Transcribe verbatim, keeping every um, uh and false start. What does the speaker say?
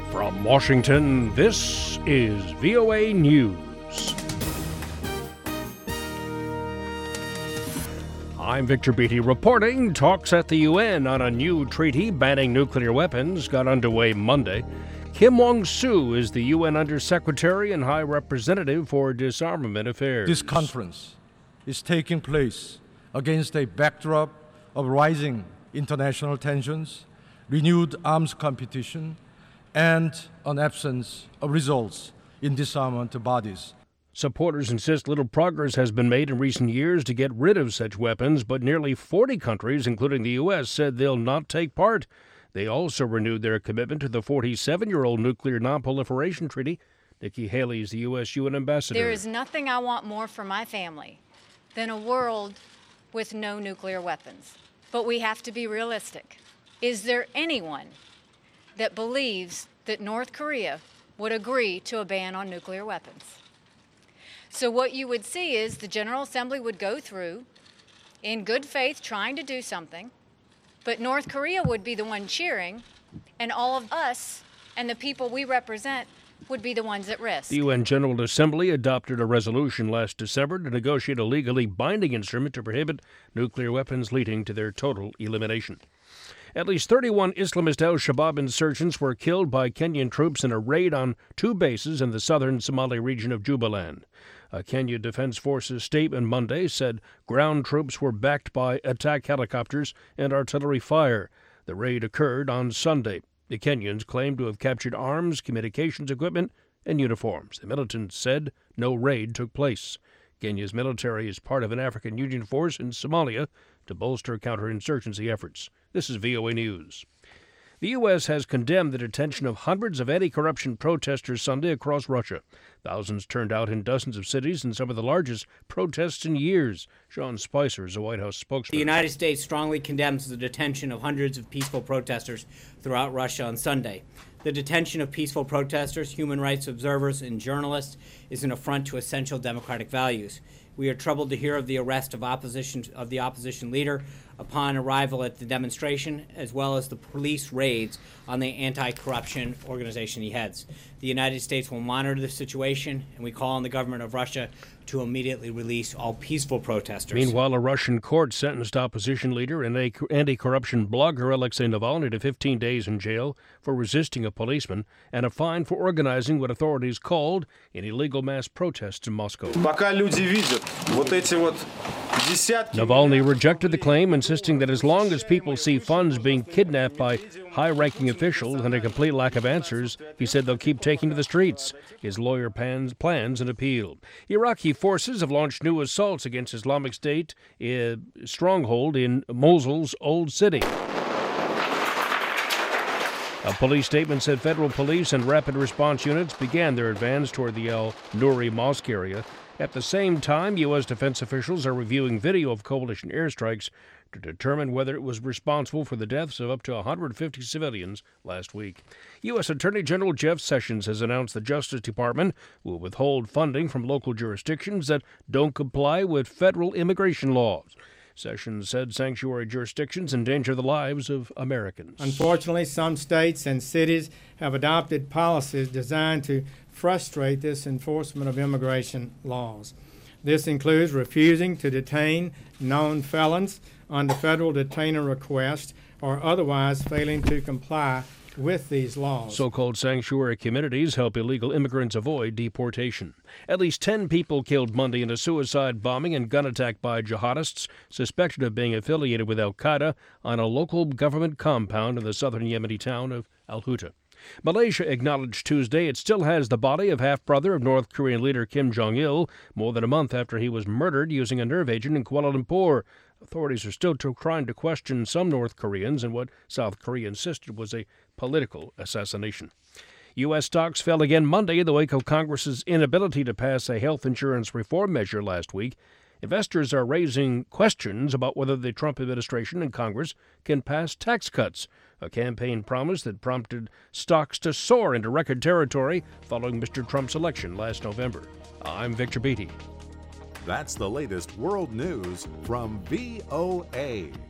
From Washington, this is V O A News. I'm Victor Beatty reporting. Talks at the U N on a new treaty banning nuclear weapons got underway Monday. Kim Wong-soo is the U N Undersecretary and High Representative for Disarmament Affairs. This conference is taking place against a backdrop of rising international tensions, renewed arms competition, and an absence of results in disarmament bodies. Supporters insist little progress has been made in recent years to get rid of such weapons, but nearly forty countries, including the U S, said they'll not take part. They also renewed their commitment to the forty-seven-year-old Nuclear Nonproliferation Treaty. Nikki Haley is the U S U N ambassador. There is nothing I want more for my family than a world with no nuclear weapons. But we have to be realistic. Is there anyone that believes that North Korea would agree to a ban on nuclear weapons? So what you would see is the General Assembly would go through in good faith trying to do something, but North Korea would be the one cheering, and all of us and the people we represent would be the ones at risk. The U N General Assembly adopted a resolution last December to negotiate a legally binding instrument to prohibit nuclear weapons, leading to their total elimination. At least thirty-one Islamist al-Shabaab insurgents were killed by Kenyan troops in a raid on two bases in the southern Somali region of Jubaland. A Kenya Defense Forces statement Monday said ground troops were backed by attack helicopters and artillery fire. The raid occurred on Sunday. The Kenyans claimed to have captured arms, communications equipment, and uniforms. The militants said no raid took place. Kenya's military is part of an African Union force in Somalia to bolster counterinsurgency efforts. This is V O A News. The U S has condemned the detention of hundreds of anti-corruption protesters Sunday across Russia. Thousands turned out in dozens of cities in some of the largest protests in years. Sean Spicer is a White House spokesman. The United States strongly condemns the detention of hundreds of peaceful protesters throughout Russia on Sunday. The detention of peaceful protesters, human rights observers, and journalists is an affront to essential democratic values. We are troubled to hear of the arrest of opposition of the opposition leader upon arrival at the demonstration, as well as the police raids on the anti-corruption organization he heads. The United States will monitor the situation, and we call on the government of Russia to immediately release all peaceful protesters. Meanwhile, a Russian court sentenced opposition leader and anti-corruption blogger Alexei Navalny to fifteen days in jail for resisting a policeman and a fine for organizing what authorities called an illegal mass protest in Moscow. Navalny rejected the claim, insisting that as long as people see funds being kidnapped by high-ranking officials and a complete lack of answers, he said they'll keep taking to the streets. His lawyer plans, plans an appeal. Iraqi forces have launched new assaults against Islamic State uh, stronghold in Mosul's Old City. A police statement said federal police and rapid response units began their advance toward the Al Nouri Mosque area. At the same time, U S defense officials are reviewing video of coalition airstrikes to determine whether it was responsible for the deaths of up to one hundred fifty civilians last week. U S Attorney General Jeff Sessions has announced the Justice Department will withhold funding from local jurisdictions that don't comply with federal immigration laws. Sessions said sanctuary jurisdictions endanger the lives of Americans. Unfortunately, some states and cities have adopted policies designed to frustrate this enforcement of immigration laws. This includes refusing to detain known felons under federal detainer request or otherwise failing to comply with these laws. So-called sanctuary communities help illegal immigrants avoid deportation. At least ten people killed Monday in a suicide bombing and gun attack by jihadists suspected of being affiliated with al-Qaeda on a local government compound in the southern Yemeni town of Al-Huta. Malaysia acknowledged Tuesday it still has the body of half-brother of North Korean leader Kim Jong-il more than a month after he was murdered using a nerve agent in Kuala Lumpur. Authorities are still trying to question some North Koreans in what South Korea insisted was a political assassination. U S stocks fell again Monday in the wake of Congress's inability to pass a health insurance reform measure last week. Investors are raising questions about whether the Trump administration and Congress can pass tax cuts, a campaign promise that prompted stocks to soar into record territory following Mister Trump's election last November. I'm Victor Beatty. That's the latest world news from V O A.